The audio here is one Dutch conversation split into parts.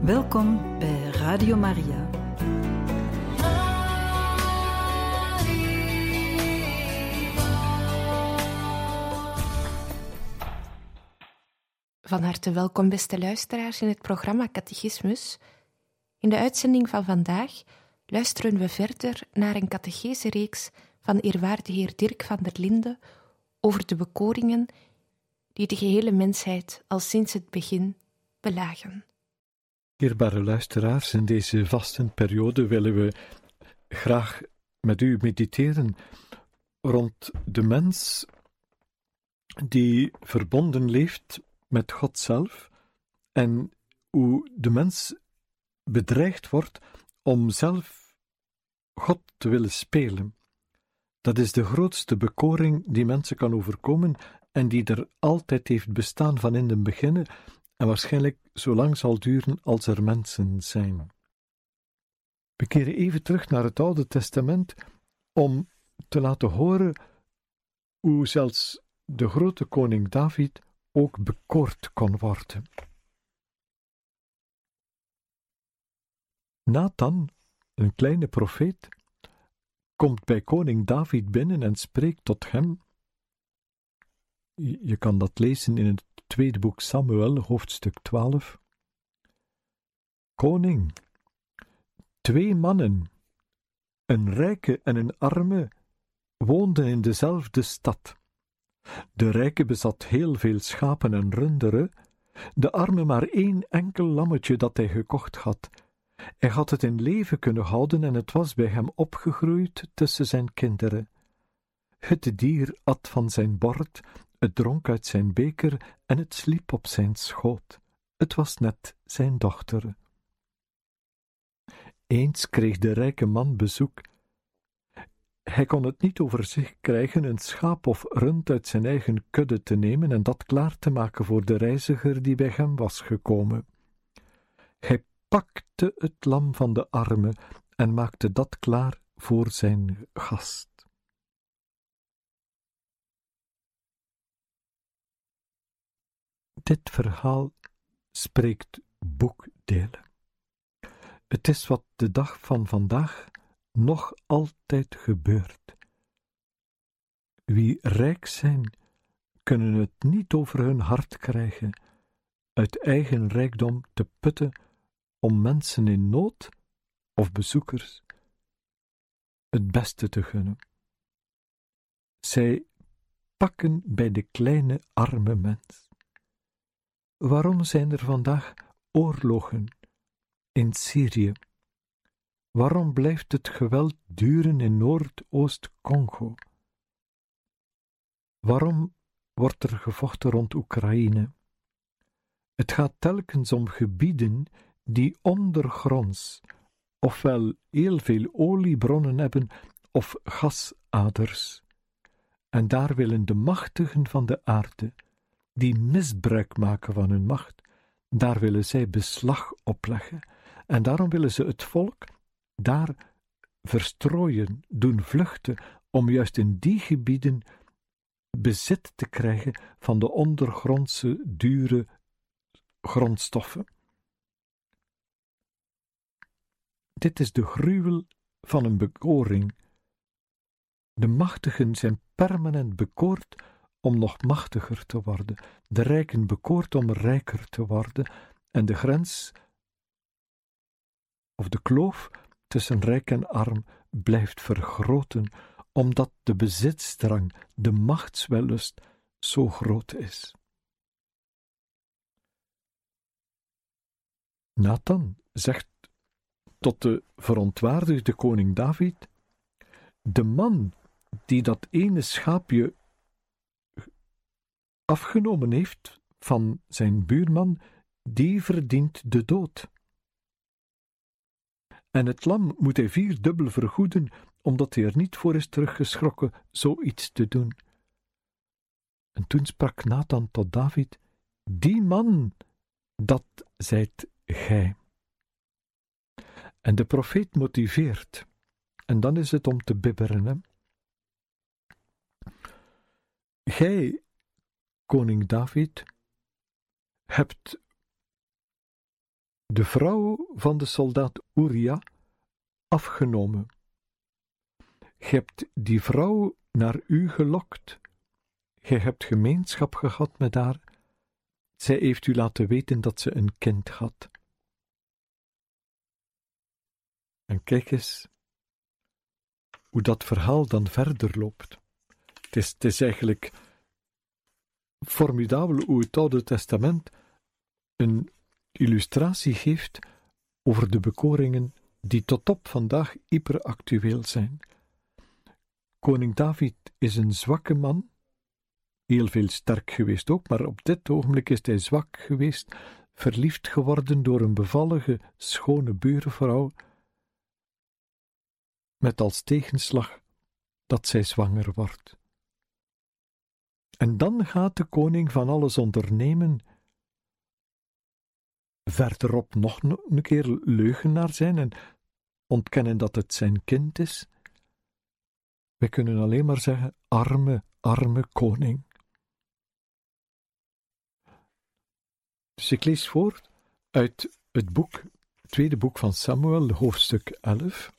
Welkom bij Radio Maria. Van harte welkom, beste luisteraars, in het programma Catechismus. In de uitzending van vandaag luisteren we verder naar een catechesereeks van eerwaarde heer Dirk van der Linden over de bekoringen die de gehele mensheid al sinds het begin belagen. Dierbare luisteraars, in deze vastenperiode willen we graag met u mediteren rond de mens die verbonden leeft met God zelf en hoe de mens bedreigd wordt om zelf God te willen spelen. Dat is de grootste bekoring die mensen kan overkomen en die er altijd heeft bestaan van in het begin en waarschijnlijk zo lang zal duren als er mensen zijn. We keren even terug naar het Oude Testament om te laten horen hoe zelfs de grote koning David ook bekoord kon worden. Nathan, een kleine profeet, komt bij koning David binnen en spreekt tot hem. Je kan dat lezen in het tweede boek Samuel, hoofdstuk 12. Koning, 2 mannen, een rijke en een arme, woonden in dezelfde stad. De rijke bezat heel veel schapen en runderen, de arme maar 1 enkel lammetje dat hij gekocht had. Hij had het in leven kunnen houden en het was bij hem opgegroeid tussen zijn kinderen. Het dier at van zijn bord, het dronk uit zijn beker en het sliep op zijn schoot. Het was net zijn dochter. Eens kreeg de rijke man bezoek. Hij kon het niet over zich krijgen een schaap of rund uit zijn eigen kudde te nemen en dat klaar te maken voor de reiziger die bij hem was gekomen. Hij pakte het lam van de arme en maakte dat klaar voor zijn gast. Dit verhaal spreekt boekdelen. Het is wat de dag van vandaag nog altijd gebeurt. Wie rijk zijn, kunnen het niet over hun hart krijgen uit eigen rijkdom te putten om mensen in nood of bezoekers het beste te gunnen. Zij pakken bij de kleine arme mens. Waarom zijn er vandaag oorlogen in Syrië? Waarom blijft het geweld duren in Noordoost-Congo? Waarom wordt er gevochten rond Oekraïne? Het gaat telkens om gebieden die ondergronds ofwel heel veel oliebronnen hebben of gasaders. En daar willen de machtigen van de aarde, die misbruik maken van hun macht, daar willen zij beslag opleggen. En daarom willen ze het volk daar verstrooien, doen vluchten, om juist in die gebieden bezit te krijgen van de ondergrondse, dure grondstoffen. Dit is de gruwel van een bekoring. De machtigen zijn permanent bekoord om nog machtiger te worden, de rijken bekoord om rijker te worden, en de grens of de kloof tussen rijk en arm blijft vergroten, omdat de bezitsdrang, de machtswellust zo groot is. Nathan zegt tot de verontwaardigde koning David: de man die dat ene schaapje afgenomen heeft van zijn buurman, die verdient de dood. En het lam moet hij 4-dubbel vergoeden, omdat hij er niet voor is teruggeschrokken zoiets te doen. En toen sprak Nathan tot David: die man, dat zijt gij. En de profeet motiveert, en dan is het om te bibberen, hè? Gij, koning David, hebt de vrouw van de soldaat Uria afgenomen. Gij hebt die vrouw naar u gelokt. Gij hebt gemeenschap gehad met haar. Zij heeft u laten weten dat ze een kind had. En kijk eens hoe dat verhaal dan verder loopt. Het is eigenlijk formidabel hoe het Oude Testament een illustratie geeft over de bekoringen die tot op vandaag hyperactueel zijn. Koning David is een zwakke man, heel veel sterk geweest ook, maar op dit ogenblik is hij zwak geweest, verliefd geworden door een bevallige, schone buurvrouw, met als tegenslag dat zij zwanger wordt. En dan gaat de koning van alles ondernemen, verderop nog een keer leugenaar zijn en ontkennen dat het zijn kind is. We kunnen alleen maar zeggen, arme, arme koning. Dus ik lees voor uit het tweede boek van Samuel, hoofdstuk 11.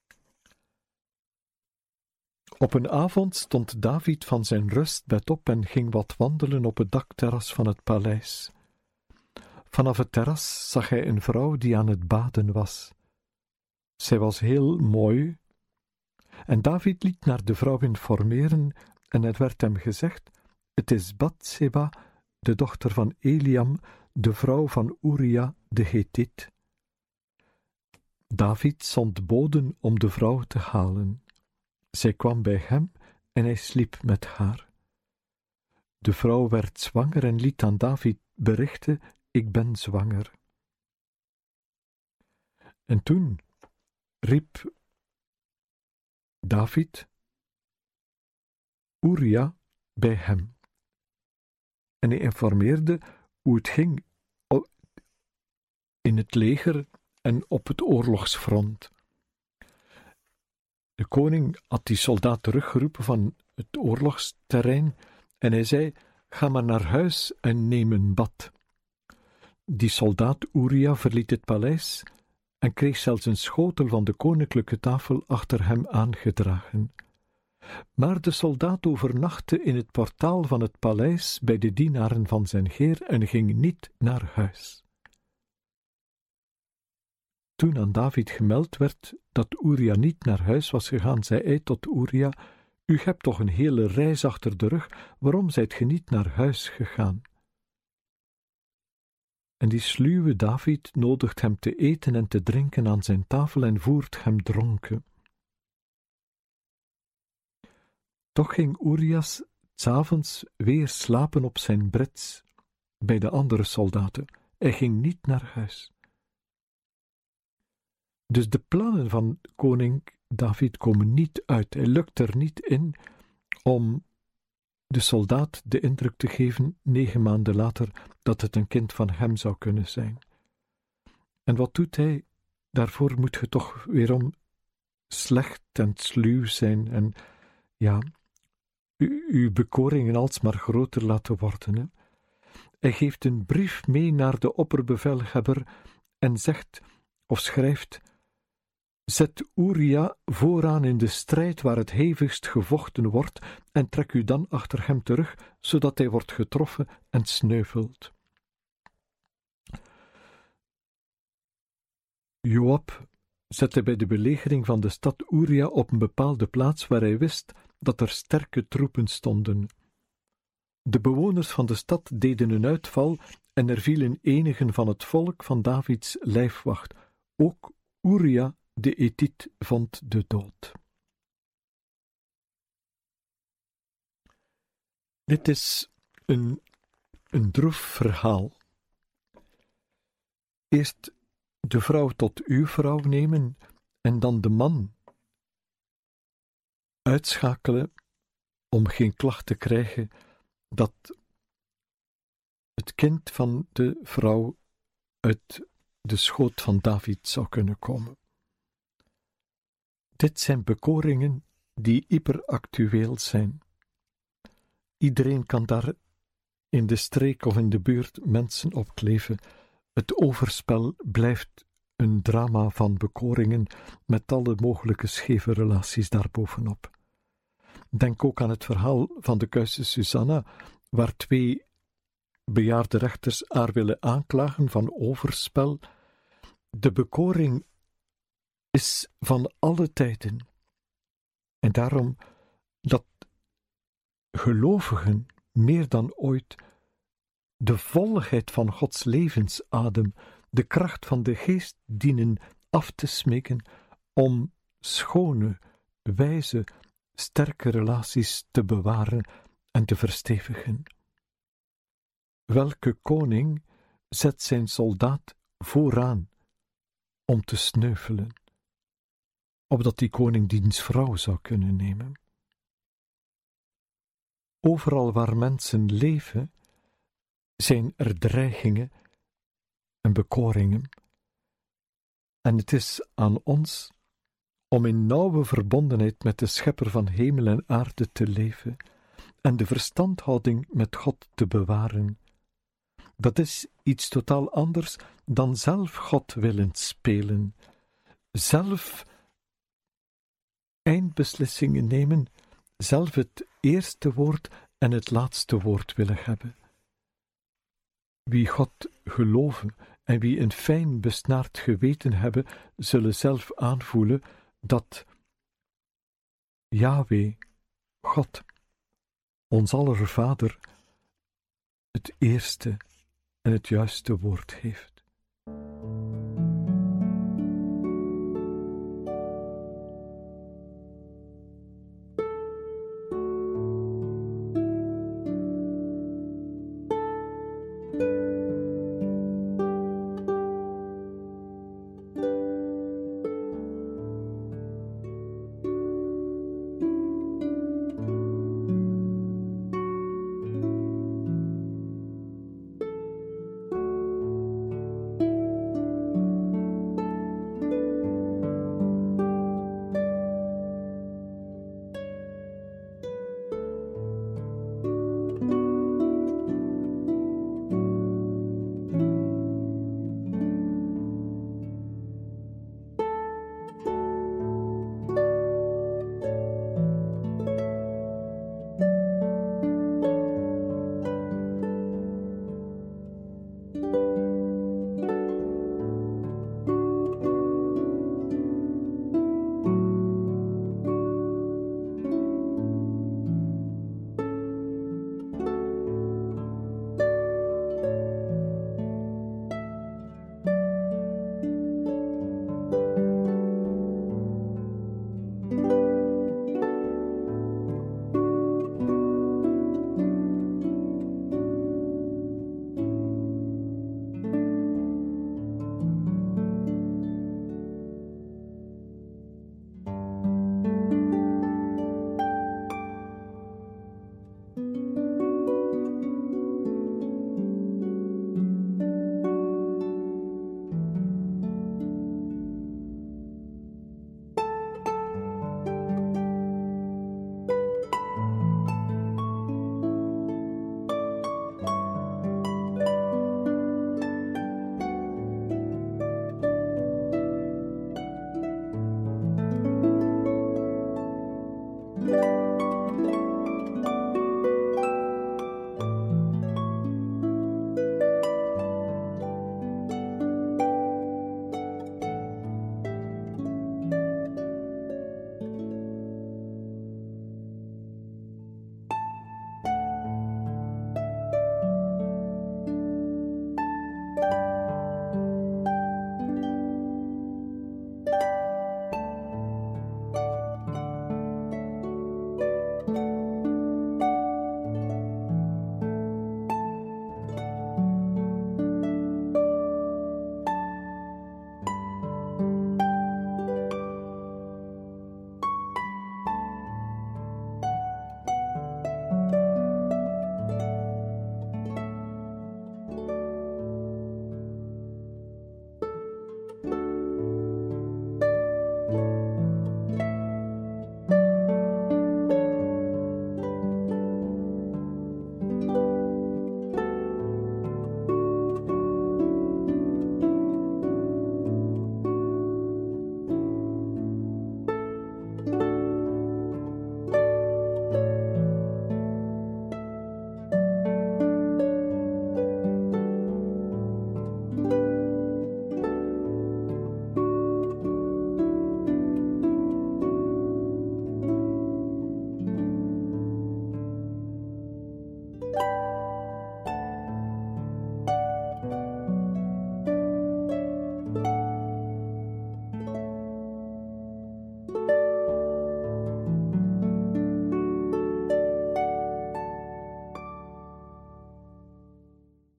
Op een avond stond David van zijn rustbed op en ging wat wandelen op het dakterras van het paleis. Vanaf het terras zag hij een vrouw die aan het baden was. Zij was heel mooi, en David liet naar de vrouw informeren, en het werd hem gezegd: het is Batseba, de dochter van Eliam, de vrouw van Uria de Hethiet. David zond boden om de vrouw te halen. Zij kwam bij hem en hij sliep met haar. De vrouw werd zwanger en liet aan David berichten: ik ben zwanger. En toen riep David Uria bij hem. En hij informeerde hoe het ging in het leger en op het oorlogsfront. De koning had die soldaat teruggeroepen van het oorlogsterrein en hij zei: ga maar naar huis en neem een bad. Die soldaat Uria verliet het paleis en kreeg zelfs een schotel van de koninklijke tafel achter hem aangedragen. Maar de soldaat overnachtte in het portaal van het paleis bij de dienaren van zijn heer en ging niet naar huis. Toen aan David gemeld werd dat Uria niet naar huis was gegaan, zei hij tot Uria: u hebt toch een hele reis achter de rug, waarom zijt ge niet naar huis gegaan? En die sluwe David nodigt hem te eten en te drinken aan zijn tafel en voert hem dronken. Toch ging Urias 's avonds weer slapen op zijn brits bij de andere soldaten. Hij ging niet naar huis. Dus de plannen van koning David komen niet uit. Hij lukt er niet in om de soldaat de indruk te geven, 9 maanden later, dat het een kind van hem zou kunnen zijn. En wat doet hij? Daarvoor moet je toch weerom slecht en sluw zijn en ja, uw bekoringen alsmaar groter laten worden. Hè? Hij geeft een brief mee naar de opperbevelhebber en zegt of schrijft: zet Uria vooraan in de strijd waar het hevigst gevochten wordt en trek u dan achter hem terug, zodat hij wordt getroffen en sneuvelt. Joab zette bij de belegering van de stad Uria op een bepaalde plaats waar hij wist dat er sterke troepen stonden. De bewoners van de stad deden een uitval en er vielen enigen van het volk van Davids lijfwacht. Ook Uria de Hethiet vond de dood. Dit is een droef verhaal. Eerst de vrouw tot uw vrouw nemen en dan de man uitschakelen om geen klacht te krijgen dat het kind van de vrouw uit de schoot van David zou kunnen komen. Dit zijn bekoringen die hyperactueel zijn. Iedereen kan daar in de streek of in de buurt mensen opkleven. Het overspel blijft een drama van bekoringen met alle mogelijke scheve relaties daarbovenop. Denk ook aan het verhaal van de kuise Susanna, waar 2 bejaarde rechters haar willen aanklagen van overspel. De bekoring is van alle tijden. En daarom dat gelovigen meer dan ooit de volheid van Gods levensadem, de kracht van de geest dienen af te smeken om schone, wijze, sterke relaties te bewaren en te verstevigen. Welke koning zet zijn soldaat vooraan om te sneuvelen, opdat die koning diens vrouw zou kunnen nemen? Overal waar mensen leven, zijn er dreigingen en bekoringen. En het is aan ons om in nauwe verbondenheid met de Schepper van hemel en aarde te leven en de verstandhouding met God te bewaren. Dat is iets totaal anders dan zelf God willen spelen, zelf eindbeslissingen nemen, zelf het eerste woord en het laatste woord willen hebben. Wie God geloven en wie een fijn besnaard geweten hebben, zullen zelf aanvoelen dat Yahweh, God, ons aller Vader, het eerste en het juiste woord heeft.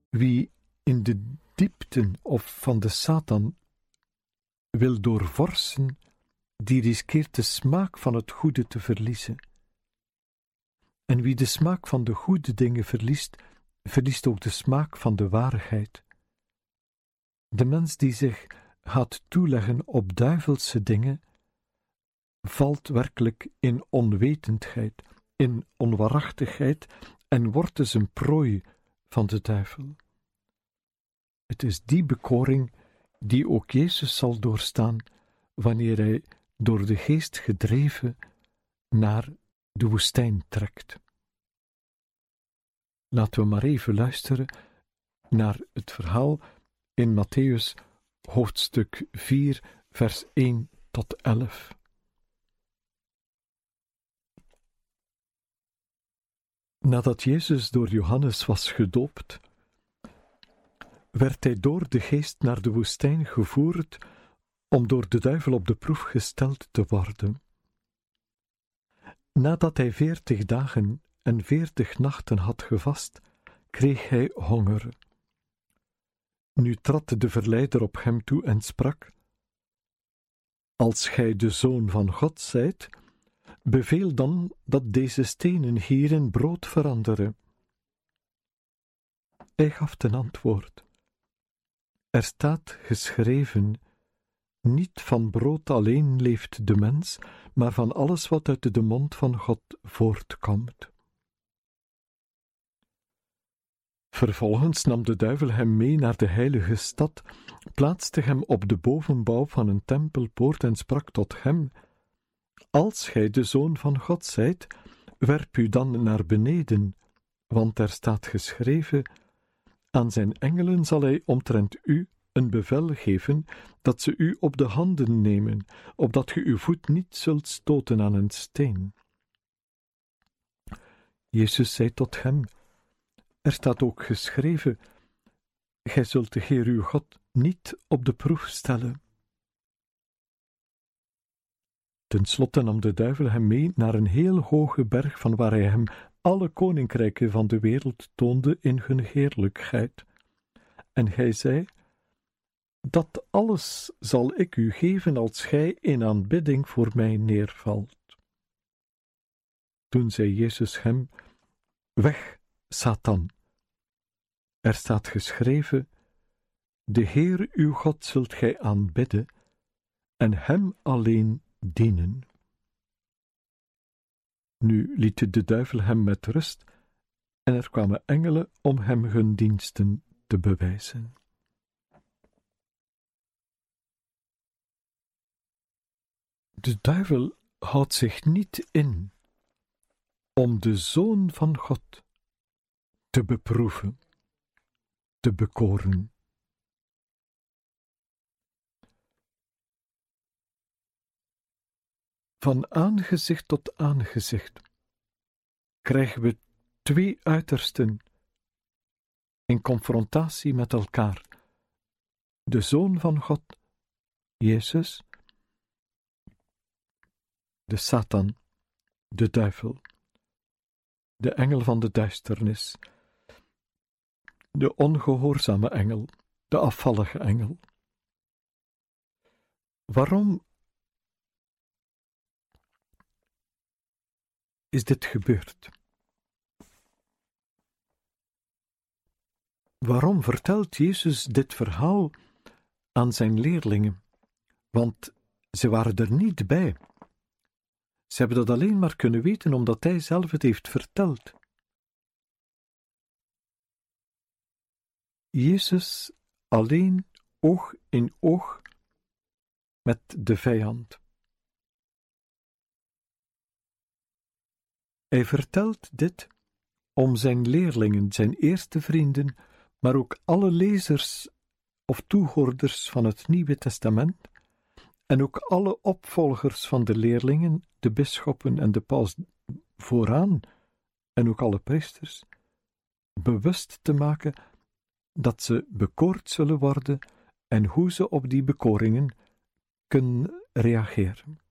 Wie in de diepten of van de Satan wil doorvorsen, die riskeert de smaak van het goede te verliezen. En wie de smaak van de goede dingen verliest, verliest ook de smaak van de waarheid. De mens die zich gaat toeleggen op duivelse dingen, valt werkelijk in onwetendheid, in onwaarachtigheid en wordt dus een prooi van de duivel. Het is die bekoring die ook Jezus zal doorstaan wanneer hij door de geest gedreven naar de woestijn trekt. Laten we maar even luisteren naar het verhaal in Mattheüs hoofdstuk 4, vers 1 tot 11. Nadat Jezus door Johannes was gedoopt, werd hij door de geest naar de woestijn gevoerd om door de duivel op de proef gesteld te worden. Nadat hij 40 dagen en 40 nachten had gevast, kreeg hij honger. Nu trad de verleider op hem toe en sprak: Als gij de Zoon van God zijt, beveel dan dat deze stenen hier in brood veranderen. Hij gaf ten antwoord: Er staat geschreven: Niet van brood alleen leeft de mens, maar van alles wat uit de mond van God voortkomt. Vervolgens nam de duivel hem mee naar de heilige stad, plaatste hem op de bovenbouw van een tempelpoort en sprak tot hem: Als gij de Zoon van God zijt, werp u dan naar beneden, want er staat geschreven: Aan zijn engelen zal hij omtrent u een bevel geven, dat ze u op de handen nemen, opdat ge uw voet niet zult stoten aan een steen. Jezus zei tot hem: Er staat ook geschreven: Gij zult de Heer uw God niet op de proef stellen. Ten slotte nam de duivel hem mee naar een heel hoge berg, van waar hij hem alle koninkrijken van de wereld toonde in hun heerlijkheid. En hij zei: Dat alles zal ik u geven als gij in aanbidding voor mij neervalt. Toen zei Jezus hem: Weg, Satan. Er staat geschreven: De Heer uw God zult gij aanbidden en hem alleen dienen. Nu liet de duivel hem met rust en er kwamen engelen om hem hun diensten te bewijzen. De duivel houdt zich niet in om de Zoon van God te beproeven, te bekoren. Van aangezicht tot aangezicht krijgen we twee uitersten in confrontatie met elkaar: de Zoon van God, Jezus, de Satan, de duivel, de engel van de duisternis, de ongehoorzame engel, de afvallige engel. Waarom is dit gebeurd? Waarom vertelt Jezus dit verhaal aan zijn leerlingen? Want ze waren er niet bij. Ze hebben dat alleen maar kunnen weten omdat hij zelf het heeft verteld. Jezus alleen oog in oog met de vijand. Hij vertelt dit om zijn leerlingen, zijn eerste vrienden, maar ook alle lezers of toehoorders van het Nieuwe Testament en ook alle opvolgers van de leerlingen, de bisschoppen en de paus vooraan en ook alle priesters, bewust te maken dat ze bekoord zullen worden en hoe ze op die bekoringen kunnen reageren.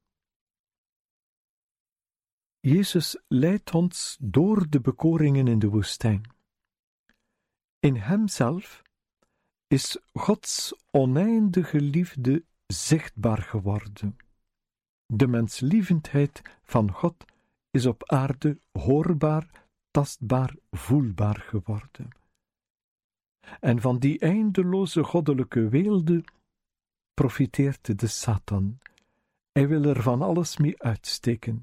Jezus leidt ons door de bekoringen in de woestijn. In hemzelf is Gods oneindige liefde zichtbaar geworden. De menslievendheid van God is op aarde hoorbaar, tastbaar, voelbaar geworden. En van die eindeloze goddelijke weelde profiteert de Satan. Hij wil er van alles mee uitsteken.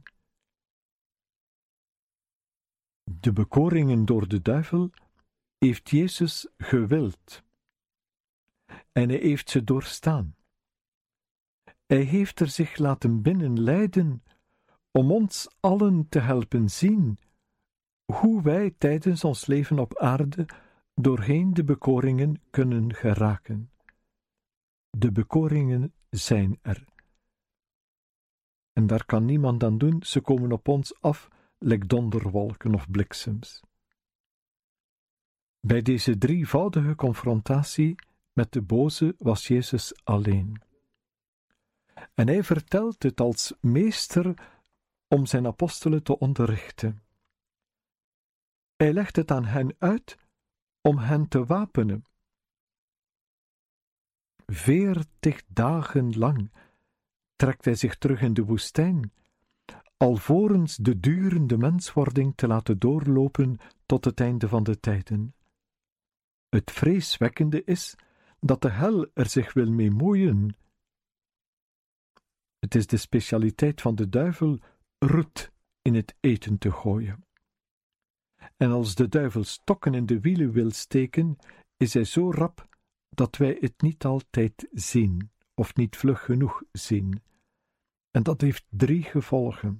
De bekoringen door de duivel heeft Jezus gewild. En hij heeft ze doorstaan. Hij heeft er zich laten binnenleiden om ons allen te helpen zien hoe wij tijdens ons leven op aarde doorheen de bekoringen kunnen geraken. De bekoringen zijn er. En daar kan niemand aan doen, ze komen op ons af, lijk donderwolken of bliksems. Bij deze drievoudige confrontatie met de boze was Jezus alleen. En hij vertelt het als meester om zijn apostelen te onderrichten. Hij legt het aan hen uit om hen te wapenen. 40 dagen lang trekt hij zich terug in de woestijn, alvorens de durende menswording te laten doorlopen tot het einde van de tijden. Het vreeswekkende is dat de hel er zich wil mee moeien. Het is de specialiteit van de duivel roet in het eten te gooien. En als de duivel stokken in de wielen wil steken, is hij zo rap dat wij het niet altijd zien, of niet vlug genoeg zien. En dat heeft 3 gevolgen.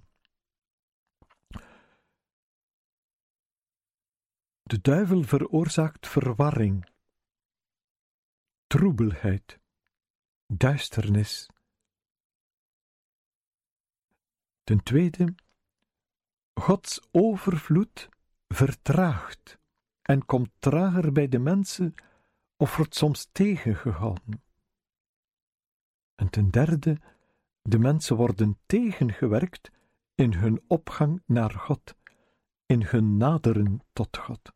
De duivel veroorzaakt verwarring, troebelheid, duisternis. Ten tweede, Gods overvloed vertraagt en komt trager bij de mensen of wordt soms tegengehouden. En ten derde, de mensen worden tegengewerkt in hun opgang naar God, in hun naderen tot God.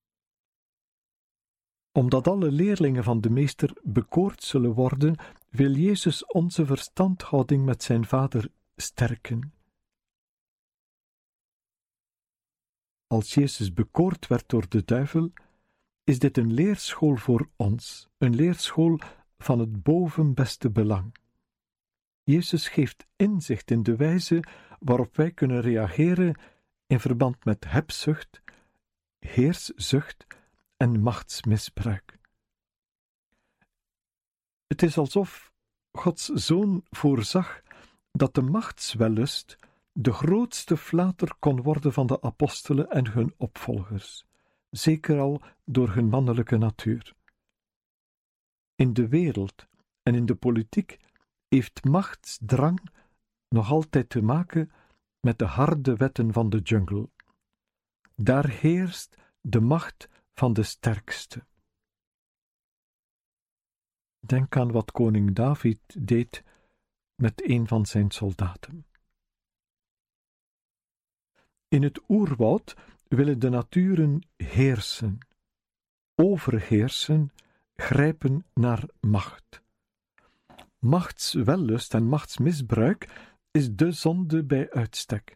Omdat alle leerlingen van de Meester bekoord zullen worden, wil Jezus onze verstandhouding met zijn Vader sterken. Als Jezus bekoord werd door de duivel, is dit een leerschool voor ons, een leerschool van het bovenbeste belang. Jezus geeft inzicht in de wijze waarop wij kunnen reageren in verband met hebzucht, heerszucht en machtsmisbruik. Het is alsof Gods Zoon voorzag dat de machtswellust de grootste flater kon worden van de apostelen en hun opvolgers, zeker al door hun mannelijke natuur. In de wereld en in de politiek heeft machtsdrang nog altijd te maken met de harde wetten van de jungle. Daar heerst de macht van de sterkste. Denk aan wat koning David deed met een van zijn soldaten. In het oerwoud willen de naturen heersen, overheersen, grijpen naar macht. Machtswellust en machtsmisbruik is de zonde bij uitstek.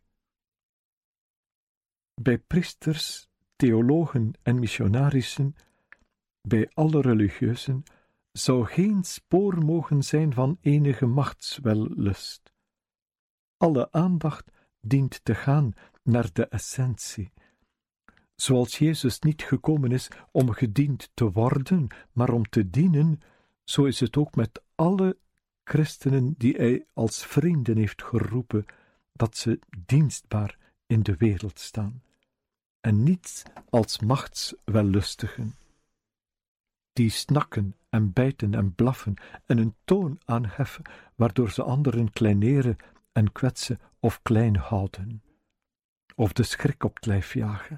Bij priesters, theologen en missionarissen, bij alle religieuzen, zou geen spoor mogen zijn van enige machtswellust. Alle aandacht dient te gaan naar de essentie. Zoals Jezus niet gekomen is om gediend te worden, maar om te dienen, zo is het ook met alle christenen die hij als vrienden heeft geroepen, dat ze dienstbaar in de wereld staan, en niet als machtswellustigen, die snakken en bijten en blaffen en een toon aanheffen, waardoor ze anderen kleineren en kwetsen of klein houden, of de schrik op het lijf jagen.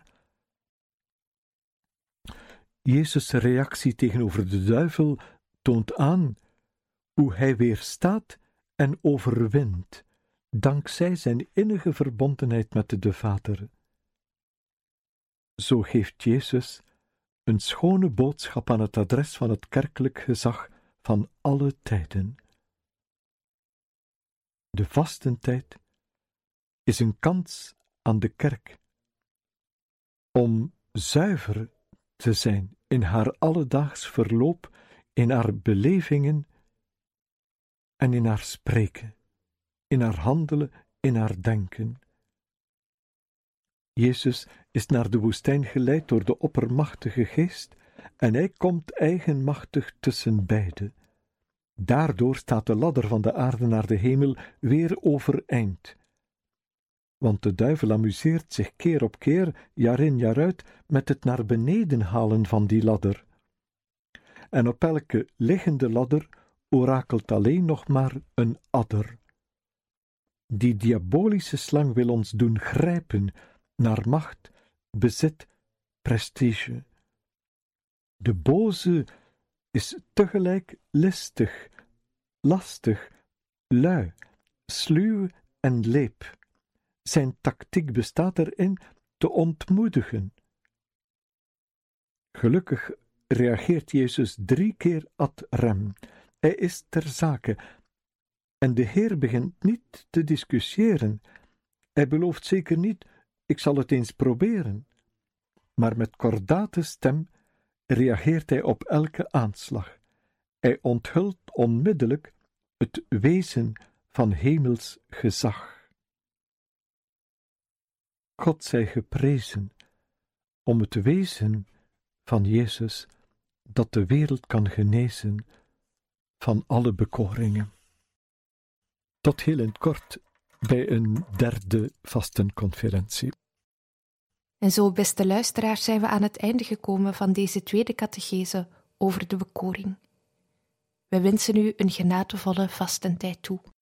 Jezus' reactie tegenover de duivel toont aan hoe hij weerstaat en overwint, dankzij zijn innige verbondenheid met de Vader. Zo geeft Jezus een schone boodschap aan het adres van het kerkelijk gezag van alle tijden. De vastentijd is een kans aan de kerk om zuiver te zijn in haar alledaags verloop, in haar belevingen en in haar spreken, in haar handelen, in haar denken. Jezus is naar de woestijn geleid door de oppermachtige geest en hij komt eigenmachtig tussen beiden. Daardoor staat de ladder van de aarde naar de hemel weer overeind. Want de duivel amuseert zich keer op keer, jaar in jaar uit, met het naar beneden halen van die ladder. En op elke liggende ladder orakelt alleen nog maar een adder. Die diabolische slang wil ons doen grijpen naar macht, bezit, prestige. De boze is tegelijk listig, lastig, lui, sluw en leep. Zijn tactiek bestaat erin te ontmoedigen. Gelukkig reageert Jezus 3 keer ad rem. Hij is ter zake. En de Heer begint niet te discussiëren. Hij belooft zeker niet, ik zal het eens proberen. Maar met kordate stem reageert hij op elke aanslag. Hij onthult onmiddellijk het wezen van hemels gezag. God zij geprezen om het wezen van Jezus dat de wereld kan genezen van alle bekoringen. Tot heel in het kort bij een 3e vastenconferentie. En zo, beste luisteraars, zijn we aan het einde gekomen van deze 2e catechese over de bekoring. We wensen u een genadevolle vastentijd toe.